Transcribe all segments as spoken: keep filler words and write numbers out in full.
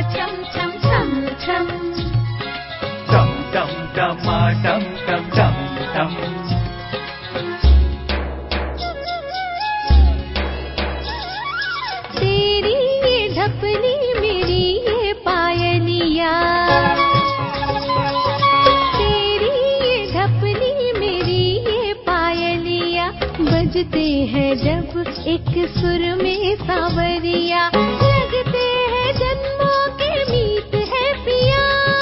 छम छम छम छम डम डम डमा डम डम डम डम। तेरी ये ढपली मेरी ये पायलिया, तेरी ये ढपली मेरी ये पायलिया, बजते हैं जब एक सुर में सांवरिया, लगते हैं जन्मों के मीत है पिया,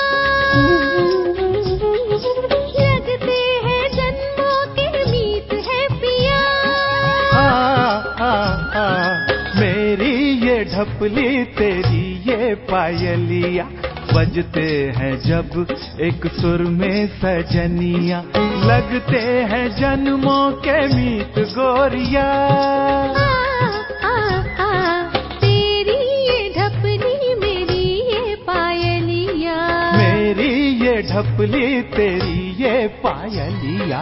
लगते हैं जन्मों के मीत है पिया। आ, आ, आ, मेरी ये ढपली तेरी ये पायलिया, बजते हैं जब एक सुर में सजनिया, लगते हैं जन्मों के मीत गोरिया। आ, आ, तेरी ये ढपली मेरी ये पायलिया, मेरी ये ढपली तेरी ये पायलिया।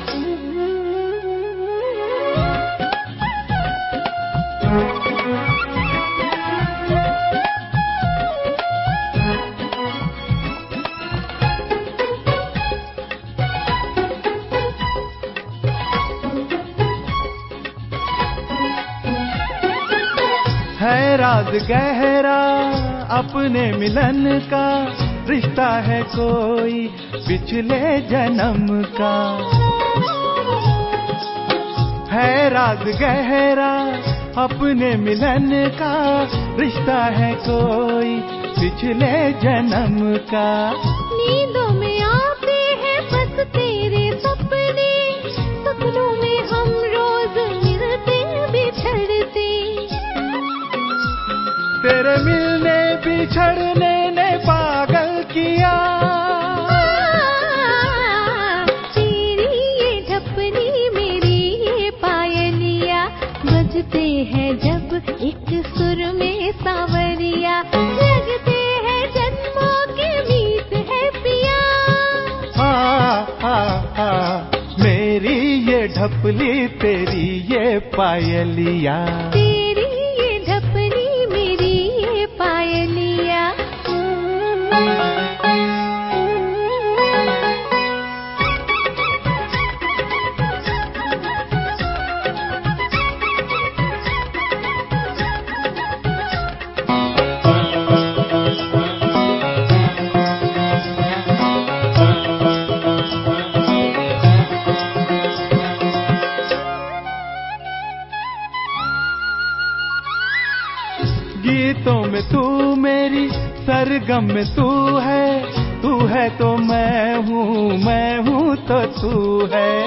है राज गहरा अपने मिलन का, रिश्ता है कोई पिछले जन्म का। है राज गहरा अपने मिलन का, रिश्ता है कोई पिछले जन्म का। नींदों में आते हैं बस तेरे सपने, सपनों में हम रोज मिलते बिछड़ते, तेरे मिलने बिछड़ने ने पागल किया। तेरी ये ढपली मेरी ये पायलिया, बजते हैं जब एक सुर में सांवरिया, लगते हैं जन्मों के मीत है पिया। आ, आ, आ, मेरी ये ढपली तेरी ये पायलिया, तेरी ये ढपली मेरी ये पायलिया। गीतों में तू मेरी, सरगम में तू है, तू है तो मैं हूँ, मैं हूँ तो तू है।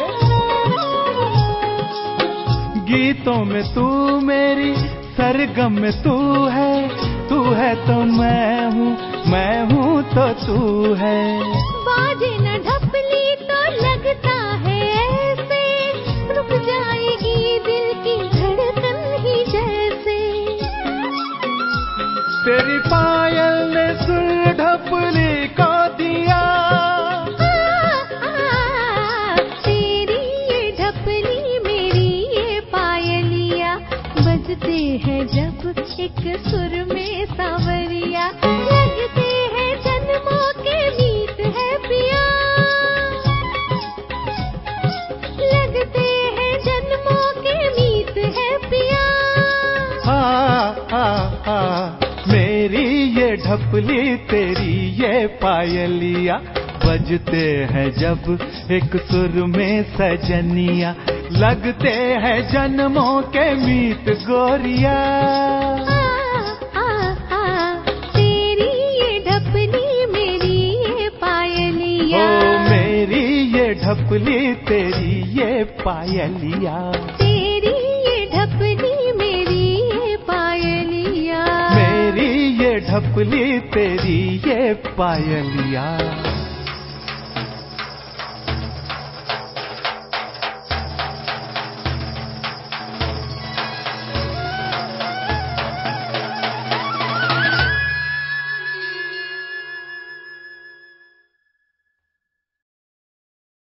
गीतों में तू मेरी, सरगम में तू है, तू है तो मैं हूँ, मैं हूँ तो तू है। बाजे न ढपली तो लगता है ऐसे, रुक जाएगी दिल की धड़कन ही जैसे, तेरी पायल ने सुर ढपली को दिया। आ, आ, तेरी ये ढपली मेरी ये पायलिया, बजते हैं जब एक सुर में सांवरिया, लगते हैं जन्मों के मीत है पिया, लगते हैं जन्मों के मीत है पिया। आ, आ, आ, मेरी ये ढपली तेरी ये पायलिया, बजते हैं जब एक सुर में सजनिया, लगते हैं जन्मों के मीत गोरिया। आ, आ, आ, तेरी ये ढपली मेरी ये पायलिया, ओ मेरी ये ढपली तेरी ये पायलिया, तेरी ये ढपली मेरी ये पायलिया, मेरी ये ढपली तेरी ये पायलिया।